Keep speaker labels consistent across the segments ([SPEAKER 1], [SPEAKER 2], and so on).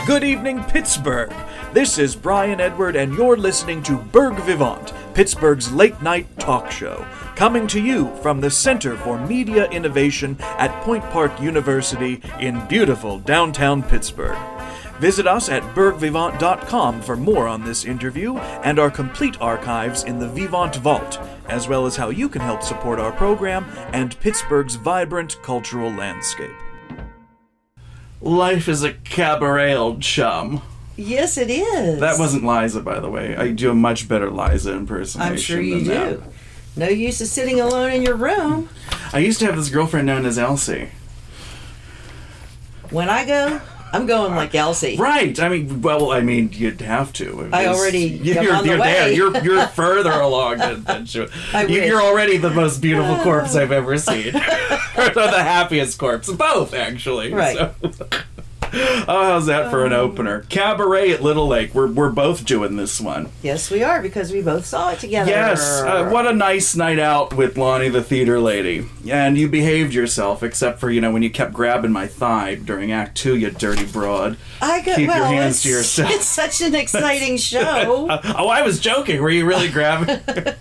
[SPEAKER 1] Good evening, Pittsburgh. This is Brian Edward, and you're listening to Berg Vivant, Pittsburgh's late-night talk show, coming to you from the Center for Media Innovation at Point Park University in beautiful downtown Pittsburgh. Visit us at bergvivant.com for more on this interview and our complete archives in the Vivant Vault, as well as how you can help support our program and Pittsburgh's vibrant cultural landscape.
[SPEAKER 2] Life is a cabaret, old chum.
[SPEAKER 3] Yes, it is.
[SPEAKER 2] That wasn't Liza, by the way. I do a much better Liza impersonation.
[SPEAKER 3] I'm sure you
[SPEAKER 2] than
[SPEAKER 3] do.
[SPEAKER 2] that.
[SPEAKER 3] No use of sitting alone in your room.
[SPEAKER 2] I used to have this girlfriend known as Elsie.
[SPEAKER 3] When I go, I'm going like Elsie.
[SPEAKER 2] Right. You'd have to.
[SPEAKER 3] I already am on the
[SPEAKER 2] you're
[SPEAKER 3] way.
[SPEAKER 2] there. You're further along than she.
[SPEAKER 3] I wish.
[SPEAKER 2] You're already the most beautiful corpse I've ever seen. Or the happiest corpse. Both, actually.
[SPEAKER 3] Right.
[SPEAKER 2] So. Oh, how's that for an opener? Cabaret at Little Lake. We're both doing this one.
[SPEAKER 3] Yes, we are, because we both saw it together.
[SPEAKER 2] Yes. What a nice night out with Lonnie the theater lady. And you behaved yourself, except for, when you kept grabbing my thigh during Act 2, you dirty broad. Keep your hands to yourself.
[SPEAKER 3] It's such an exciting show.
[SPEAKER 2] I was joking. Were you really grabbing?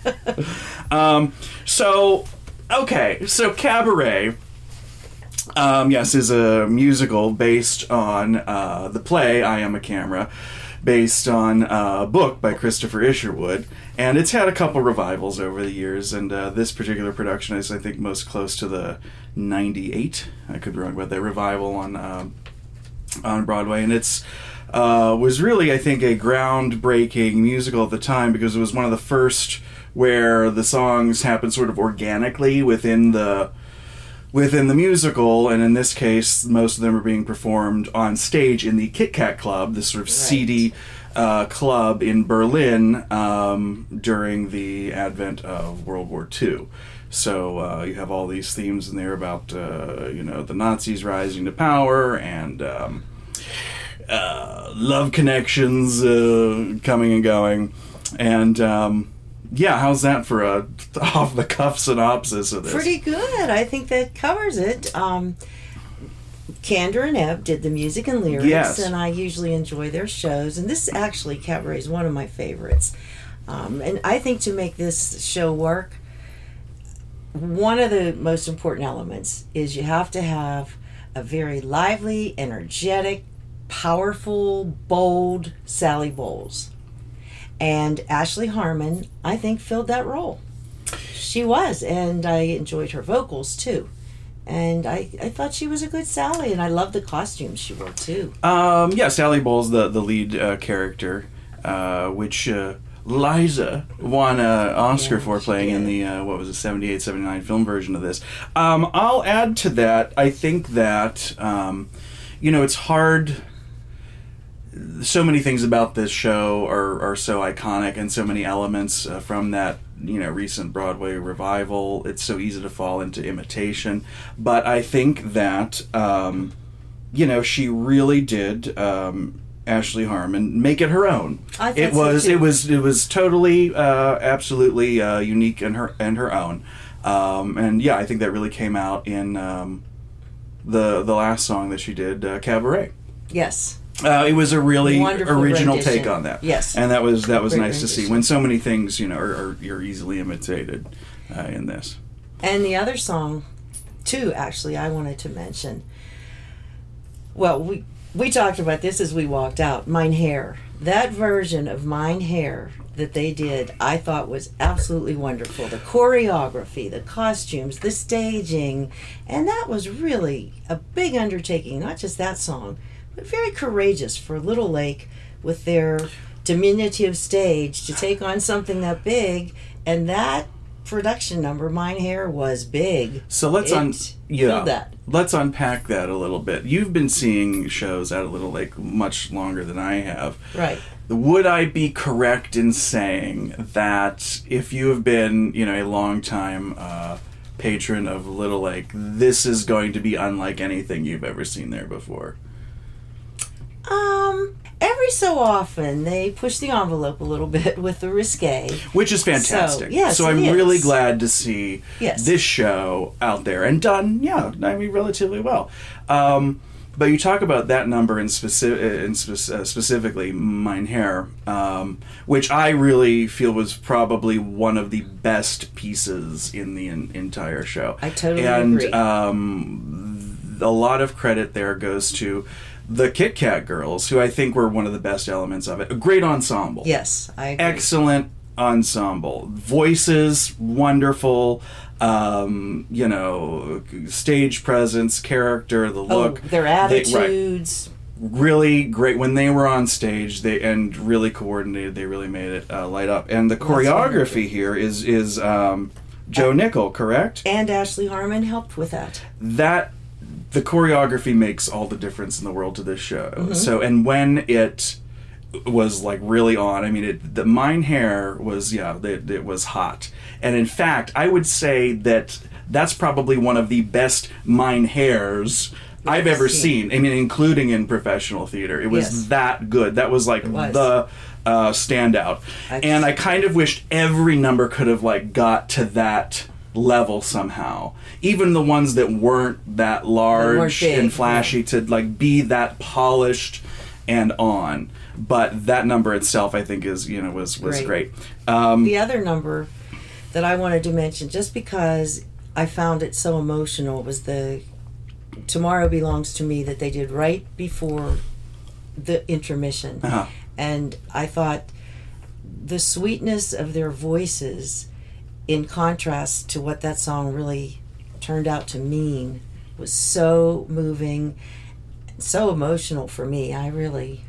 [SPEAKER 2] So Cabaret... yes, is a musical based on the play I Am a Camera, based on a book by Christopher Isherwood, and it's had a couple revivals over the years, and this particular production is, I think, most close to the 98, I could be wrong about that, revival on Broadway, and it's was really, I think, a groundbreaking musical at the time, because it was one of the first where the songs happened sort of organically within the musical, and in this case, most of them are being performed on stage in the Kit Kat Club, this sort of seedy club in Berlin during the advent of World War II. So you have all these themes in there about, the Nazis rising to power and love connections coming and going. And... yeah, how's that for a off-the-cuff synopsis of this?
[SPEAKER 3] Pretty good. I think that covers it. Kander and Ebb did the music and lyrics, and I usually enjoy their shows. And this actually, Cabaret, is one of my favorites. And I think to make this show work, one of the most important elements is you have to have a very lively, energetic, powerful, bold Sally Bowles. And Ashley Harmon, I think, filled that role. She was, and I enjoyed her vocals, too. And I thought she was a good Sally, and I loved the costumes she wore, too.
[SPEAKER 2] Sally Bowles, the lead character, which Liza won an Oscar for playing in the, 78, 79 film version of this. I'll add to that, I think that, it's hard... So many things about this show are so iconic, and so many elements from that recent Broadway revival. It's so easy to fall into imitation, but I think that she really did, Ashley Harmon, make it her own.
[SPEAKER 3] I thought
[SPEAKER 2] it was totally absolutely unique and her own, and I think that really came out in the last song that she did, Cabaret.
[SPEAKER 3] Yes.
[SPEAKER 2] It was a really
[SPEAKER 3] wonderful
[SPEAKER 2] original
[SPEAKER 3] rendition.
[SPEAKER 2] take on that.
[SPEAKER 3] Yes.
[SPEAKER 2] And that was nice
[SPEAKER 3] rendition.
[SPEAKER 2] to see when so many things, you're easily imitated in this.
[SPEAKER 3] And the other song, too, actually, I wanted to mention. Well, we talked about this as we walked out. Mein Herr. That version of Mein Herr that they did, I thought was absolutely wonderful. The choreography, the costumes, the staging, and that was really a big undertaking. Not just that song, but very courageous for Little Lake with their diminutive stage to take on something that big, and that production number, Mein Herr, was big.
[SPEAKER 2] So let's unpack that a little bit. You've been seeing shows out at Little Lake much longer than I have.
[SPEAKER 3] Right.
[SPEAKER 2] Would I be correct in saying that if you have been, a long time patron of Little Lake, this is going to be unlike anything you've ever seen there before?
[SPEAKER 3] Every so often they push the envelope a little bit with the risque,
[SPEAKER 2] which is fantastic.
[SPEAKER 3] So, yes,
[SPEAKER 2] so I'm really glad to see
[SPEAKER 3] yes.
[SPEAKER 2] this show out there and done, relatively well. But you talk about that number specifically, Mein Herr, which I really feel was probably one of the best pieces in the entire show.
[SPEAKER 3] I totally agree.
[SPEAKER 2] And a lot of credit there goes to the Kit Kat Girls, who I think were one of the best elements of it. A great ensemble.
[SPEAKER 3] Yes, I agree.
[SPEAKER 2] Excellent ensemble. Voices, wonderful. Stage presence, character, the look.
[SPEAKER 3] Their attitudes.
[SPEAKER 2] Really great. When they were on stage, and really coordinated, they really made it light up. And the choreography here is Joe Nickel, correct?
[SPEAKER 3] And Ashley Harmon helped with that.
[SPEAKER 2] The choreography makes all the difference in the world to this show. Mm-hmm. So, and when it was like really on, I mean, the Mein Herr was, it was hot. And in fact, I would say that's probably one of the best Mein Herrs I've ever seen. I mean, including in professional theater. It was that good. That was like the standout. And I kind of wished every number could have like got to that level somehow. Even the ones that weren't that large and flashy to like be that polished and on. But that number itself, I think, was great.
[SPEAKER 3] The other number that I wanted to mention, just because I found it so emotional, was the Tomorrow Belongs to Me that they did right before the intermission. Uh-huh. And I thought the sweetness of their voices, in contrast to what that song really turned out to mean, was so moving, so emotional for me. I really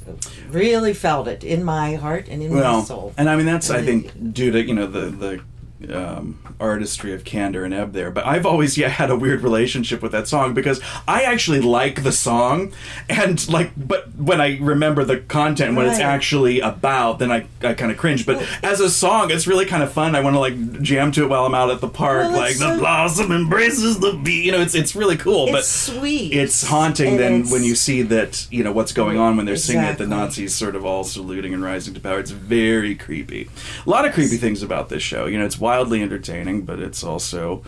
[SPEAKER 3] felt it in my heart and in my soul.
[SPEAKER 2] And I mean, that's, I think, due to, the artistry of Candor and Ebb there. But I've always had a weird relationship with that song because I actually like the song, and but when I remember the content, what it's actually about, then I kind of cringe. But as a song, it's really kind of fun. I want to jam to it while I'm out at the park, the blossom embraces the bee. It's really cool. But
[SPEAKER 3] sweet.
[SPEAKER 2] It's haunting then when you see that, what's going on when they're singing it, the Nazis sort of all saluting and rising to power. It's very creepy. A lot of creepy things about this show. It's wildly entertaining, but it's also,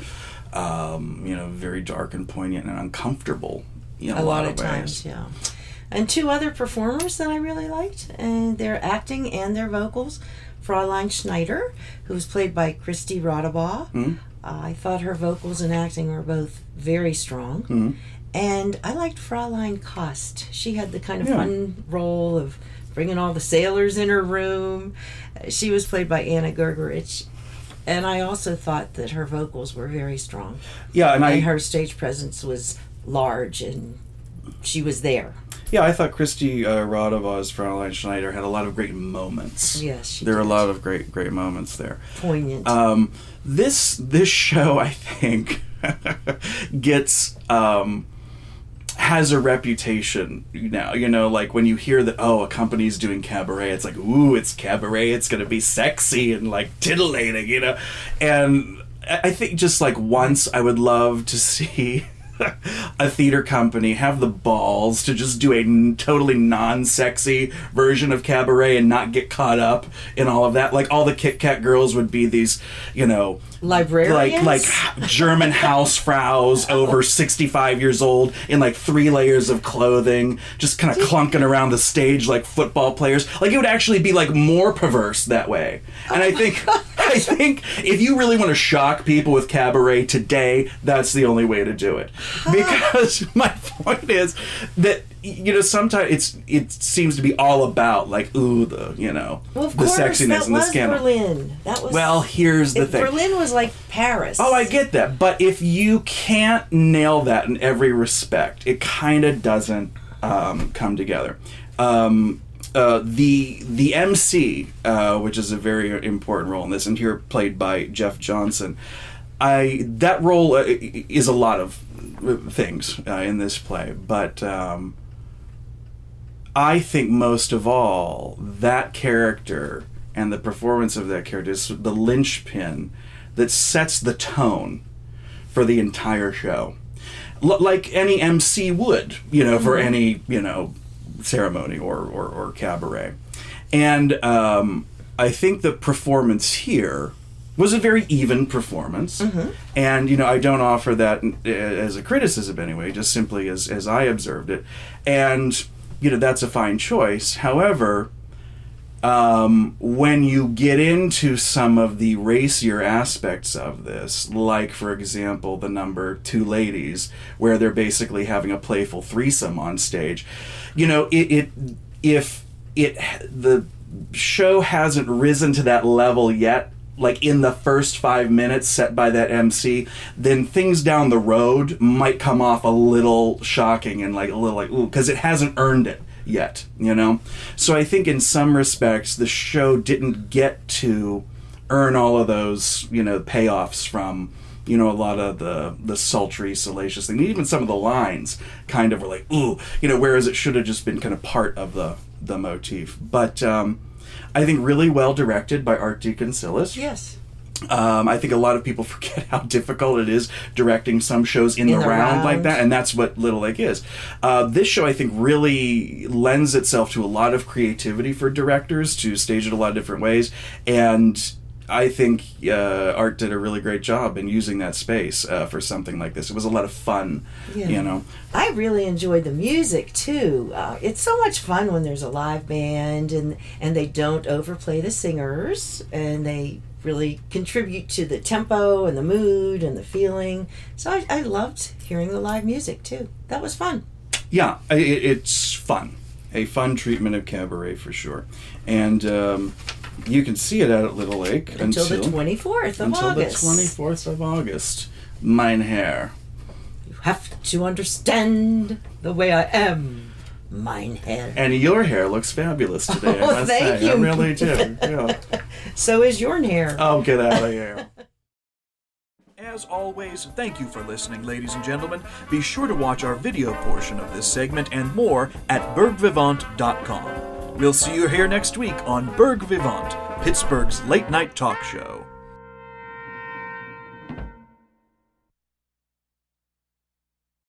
[SPEAKER 2] very dark and poignant and uncomfortable. A lot of
[SPEAKER 3] times, yeah. And two other performers that I really liked, and their acting and their vocals. Fraulein Schneider, who was played by Christy Rodabaugh. Mm-hmm. I thought her vocals and acting were both very strong. Mm-hmm. And I liked Fraulein Kost. She had the kind of fun role of bringing all the sailors in her room. She was played by Anna Gergerich. And I also thought that her vocals were very strong.
[SPEAKER 2] Yeah, and
[SPEAKER 3] her stage presence was large, and she was there.
[SPEAKER 2] Yeah, I thought Christy Rodabaugh's Fraulein Schneider had a lot of great moments.
[SPEAKER 3] Yes,
[SPEAKER 2] there are a lot of great moments there.
[SPEAKER 3] Poignant.
[SPEAKER 2] This show, I think, has a reputation now. When you hear that, a company's doing cabaret, it's like, ooh, it's cabaret, it's going to be sexy and titillating, And I think just once I would love to see a theater company have the balls to just do a totally non-sexy version of cabaret and not get caught up in all of that. All the Kit Kat Girls would be these,
[SPEAKER 3] librarians?
[SPEAKER 2] Like German Hausfraus over 65 years old in 3 layers of clothing, just kind of clunking around the stage like football players. It would actually be more perverse that way. And I think if you really want to shock people with cabaret today, that's the only way to do it. Because my point is that sometimes it seems to be all about the sexiness and the scandal.
[SPEAKER 3] Berlin.
[SPEAKER 2] Here's the thing.
[SPEAKER 3] Berlin was like Paris.
[SPEAKER 2] Oh, I get that, but if you can't nail that in every respect, it kind of doesn't come together. The MC, which is a very important role in this, and here played by Jeff Johnson. That role is a lot of things in this play, but I think most of all, that character and the performance of that character is the linchpin that sets the tone for the entire show. Like any MC would, for any, ceremony or cabaret. And I think the performance here was a very even performance. And, I don't offer that as a criticism anyway, just simply as I observed it. And, that's a fine choice. However, when you get into some of the racier aspects of this, like, for example, the number Two Ladies, where they're basically having a playful threesome on stage, if the show hasn't risen to that level yet, like in the first 5 minutes set by that MC, then things down the road might come off a little shocking and like a little like, ooh, because it hasn't earned it yet, So I think in some respects the show didn't get to earn all of those, payoffs from, a lot of the sultry, salacious thing. Even some of the lines kind of were like, ooh, whereas it should have just been kind of part of the motif. But I think really well directed by Art DeConcilis.
[SPEAKER 3] Yes.
[SPEAKER 2] I think a lot of people forget how difficult it is directing some shows in the round like that, and that's what Little Lake is. This show, I think, really lends itself to a lot of creativity for directors to stage it a lot of different ways, and I think Art did a really great job in using that space for something like this. It was a lot of fun,
[SPEAKER 3] I really enjoyed the music, too. It's so much fun when there's a live band, and they don't overplay the singers, and they really contribute to the tempo and the mood and the feeling. So I loved hearing the live music, too. That was fun.
[SPEAKER 2] Yeah, it's fun. A fun treatment of cabaret, for sure. And you can see it out at Little Lake
[SPEAKER 3] until the 24th of August.
[SPEAKER 2] Until the 24th of August. Mein Herr.
[SPEAKER 3] You have to understand the way I am. Mein Herr.
[SPEAKER 2] And your hair looks fabulous today, I must
[SPEAKER 3] thank
[SPEAKER 2] say.
[SPEAKER 3] you.
[SPEAKER 2] I really do. Yeah.
[SPEAKER 3] So is your hair.
[SPEAKER 2] Oh, get out of here.
[SPEAKER 1] As always, thank you for listening, ladies and gentlemen. Be sure to watch our video portion of this segment and more at bergvivant.com. We'll see you here next week on Berg Vivant, Pittsburgh's late-night talk show.